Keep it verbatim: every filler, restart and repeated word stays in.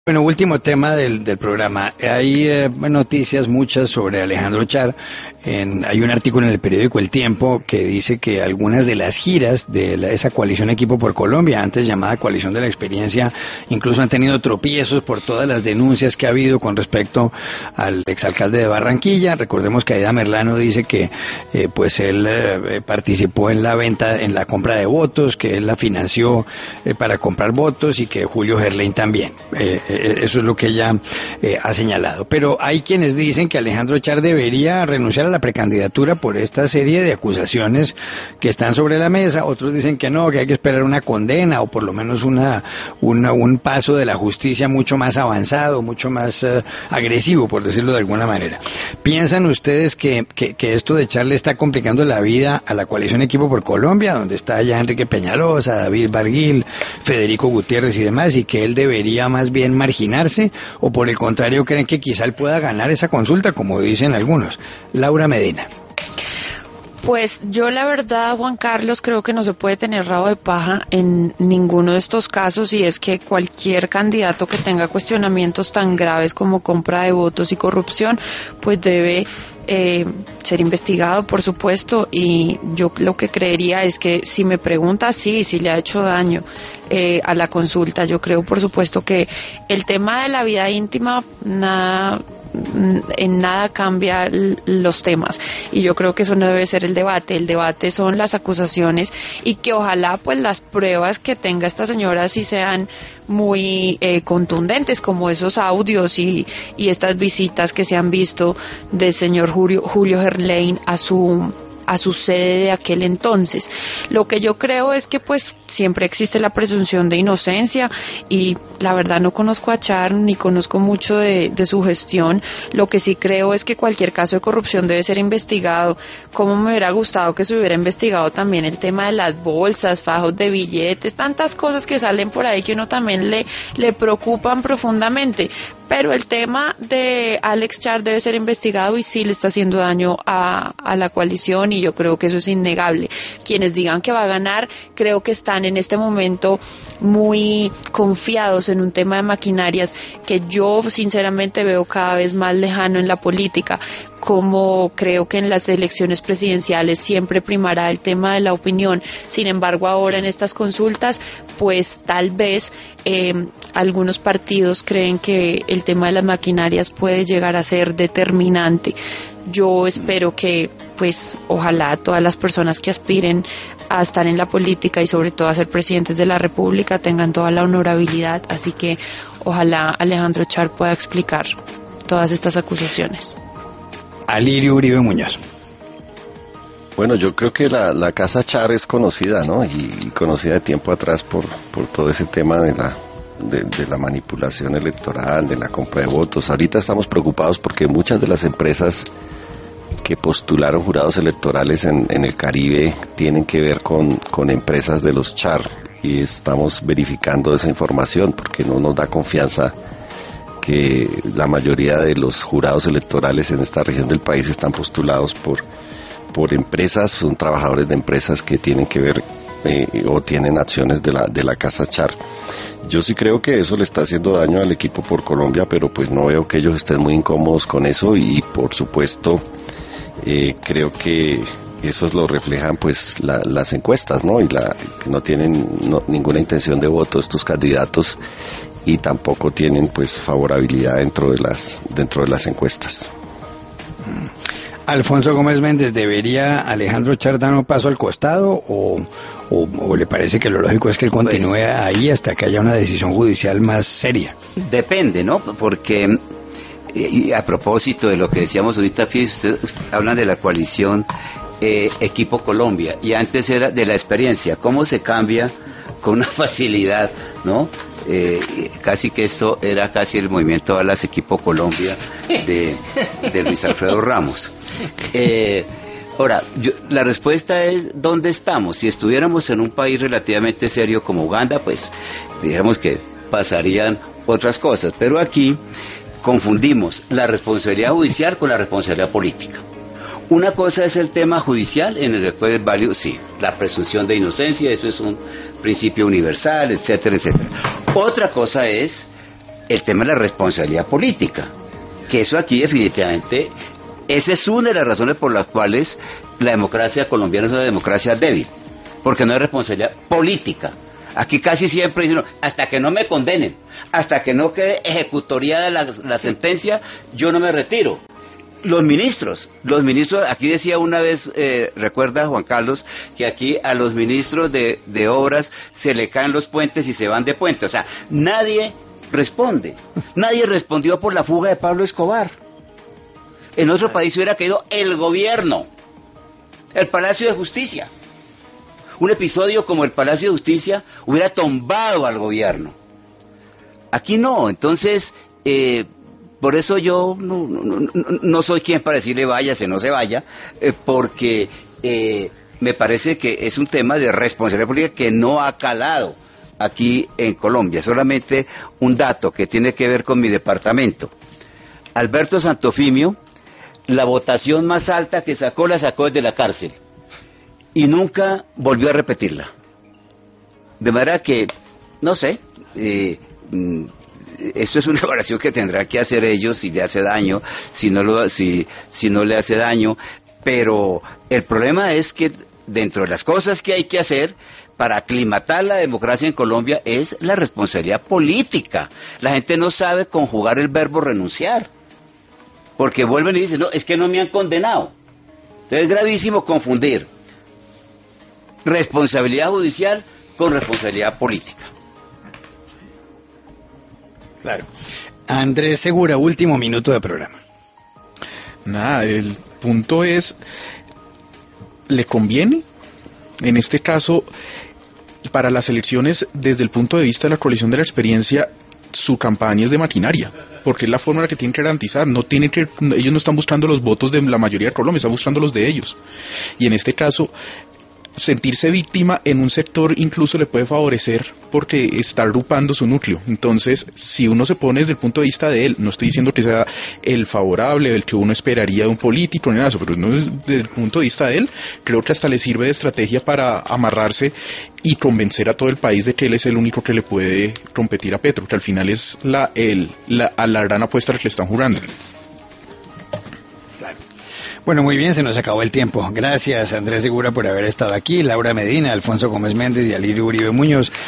Bueno, último tema del, del programa. Hay eh, noticias muchas sobre Alejandro Char. En, hay un artículo en el periódico El Tiempo que dice que algunas de las giras de la, esa coalición Equipo por Colombia, antes llamada Coalición de la Experiencia, incluso han tenido tropiezos por todas las denuncias que ha habido con respecto al exalcalde de Barranquilla. Recordemos que Aida Merlano dice que eh, pues él eh, participó en la venta, en la compra de votos, que él la financió eh, para comprar votos y que Julio Gerlain también. Eh, Eso es lo que ella eh, ha señalado. Pero hay quienes dicen que Alejandro Char debería renunciar a la precandidatura por esta serie de acusaciones que están sobre la mesa. Otros dicen que no, que hay que esperar una condena o por lo menos una, una un paso de la justicia mucho más avanzado, mucho más uh, agresivo, por decirlo de alguna manera. ¿Piensan ustedes que, que, que esto de Char le está complicando la vida a la coalición Equipo por Colombia, donde está ya Enrique Peñalosa, David Barguil, Federico Gutiérrez y demás, y que él debería más bien marginarse, o por el contrario creen que quizá él pueda ganar esa consulta, como dicen algunos? Laura Medina. Pues yo la verdad, Juan Carlos, creo que no se puede tener rabo de paja en ninguno de estos casos, y es que cualquier candidato que tenga cuestionamientos tan graves como compra de votos y corrupción, pues debe eh, ser investigado, por supuesto, y yo lo que creería es que si me pregunta, sí, si le ha hecho daño eh, a la consulta. Yo creo, por supuesto, que el tema de la vida íntima, nada... en nada cambia los temas, y yo creo que eso no debe ser el debate. El debate son las acusaciones, y que ojalá pues las pruebas que tenga esta señora sí sean muy eh, contundentes, como esos audios y, y estas visitas que se han visto del señor Julio, Julio Gerlain a su a su sede de aquel entonces. Lo que yo creo es que pues siempre existe la presunción de inocencia, y la verdad no conozco a Char ni conozco mucho de, de su gestión. Lo que sí creo es que cualquier caso de corrupción debe ser investigado. Como me hubiera gustado que se hubiera investigado también el tema de las bolsas, fajos de billetes, tantas cosas que salen por ahí que uno también le, le preocupan profundamente. Pero el tema de Alex Char debe ser investigado, y sí le está haciendo daño a, a la coalición, y yo creo que eso es innegable. Quienes digan que va a ganar, creo que están en este momento muy confiados en un tema de maquinarias que yo sinceramente veo cada vez más lejano en la política. Como creo que en las elecciones presidenciales siempre primará el tema de la opinión. Sin embargo, ahora en estas consultas, pues tal vez eh, algunos partidos creen que el tema de las maquinarias puede llegar a ser determinante. Yo espero que, pues, ojalá todas las personas que aspiren a estar en la política y sobre todo a ser presidentes de la República tengan toda la honorabilidad, así que ojalá Alejandro Char pueda explicar todas estas acusaciones. Alirio Uribe Muñoz. Bueno, yo creo que la, la casa Char es conocida, ¿no? Y, y conocida de tiempo atrás por, por todo ese tema de la, de, de la manipulación electoral, de la compra de votos. Ahorita estamos preocupados porque muchas de las empresas que postularon jurados electorales en, en el Caribe tienen que ver con, con empresas de los Char, y estamos verificando esa información porque no nos da confianza que la mayoría de los jurados electorales en esta región del país están postulados por, por empresas, son trabajadores de empresas que tienen que ver eh, o tienen acciones de la, de la casa Char. Yo sí creo que eso le está haciendo daño al Equipo por Colombia, pero pues no veo que ellos estén muy incómodos con eso, y por supuesto eh, creo que eso lo reflejan pues la, las encuestas, ¿no? Y la, que no tienen no, ninguna intención de voto estos candidatos, y tampoco tienen pues favorabilidad dentro de las dentro de las encuestas. Alfonso Gómez Méndez, ¿debería Alejandro Char dar un paso al costado o, o, o le parece que lo lógico es que él continúe pues, ahí hasta que haya una decisión judicial más seria? Depende, ¿no? Porque y a propósito de lo que decíamos ahorita, usted, usted hablan de la coalición eh, Equipo Colombia, y antes era de la experiencia, cómo se cambia con una facilidad, ¿no? Eh, casi que esto era casi el movimiento Alas Equipo Colombia de, de Luis Alfredo Ramos. Eh, ahora, yo, la respuesta es ¿dónde estamos? Si estuviéramos en un país relativamente serio como Uganda, pues dijéramos que pasarían otras cosas, pero aquí confundimos la responsabilidad judicial con la responsabilidad política. Una cosa es el tema judicial, en el que puede ser válido, sí, la presunción de inocencia, eso es un principio universal, etcétera, etcétera. Otra cosa es el tema de la responsabilidad política, que eso aquí definitivamente, esa es una de las razones por las cuales la democracia colombiana es una democracia débil, porque no hay responsabilidad política. Aquí casi siempre dicen, no, hasta que no me condenen, hasta que no quede ejecutoriada la, la sentencia, yo no me retiro. Los ministros, los ministros, aquí decía una vez, eh, recuerda Juan Carlos, que aquí a los ministros de, de obras se le caen los puentes y se van de puente. O sea, nadie responde. Nadie respondió por la fuga de Pablo Escobar. En otro país hubiera caído el gobierno, el Palacio de Justicia. Un episodio como el Palacio de Justicia hubiera tumbado al gobierno. Aquí no, entonces... Eh, Por eso yo no, no, no, no soy quien para decirle váyase, no se vaya, eh, porque eh, me parece que es un tema de responsabilidad política que no ha calado aquí en Colombia. Solamente un dato que tiene que ver con mi departamento. Alberto Santofimio, la votación más alta que sacó, la sacó desde la cárcel. Y nunca volvió a repetirla. De manera que, no sé... Eh, esto es una evaluación que tendrán que hacer ellos si le hace daño, si no lo, si, si no le hace daño, pero el problema es que dentro de las cosas que hay que hacer para aclimatar la democracia en Colombia es la responsabilidad política. La gente no sabe conjugar el verbo renunciar, porque vuelven y dicen, no, es que no me han condenado. Entonces es gravísimo confundir responsabilidad judicial con responsabilidad política. Claro. Andrés Segura, último minuto de programa. Nada, el punto es, ¿le conviene? En este caso, para las elecciones, desde el punto de vista de la coalición de la experiencia, su campaña es de maquinaria, porque es la forma en la que tienen que garantizar. No tienen que, ellos no están buscando los votos de la mayoría de Colombia, están buscando los de ellos. Y en este caso, sentirse víctima en un sector incluso le puede favorecer porque está agrupando su núcleo. Entonces, si uno se pone desde el punto de vista de él, no estoy diciendo que sea el favorable, el que uno esperaría de un político ni nada de eso, pero no desde el punto de vista de él, creo que hasta le sirve de estrategia para amarrarse y convencer a todo el país de que él es el único que le puede competir a Petro, que al final es la, el, la, a la gran apuesta a la que le están jurando. Bueno, muy bien, se nos acabó el tiempo. Gracias, Andrés Segura, por haber estado aquí, Laura Medina, Alfonso Gómez Méndez y Alirio Uribe Muñoz.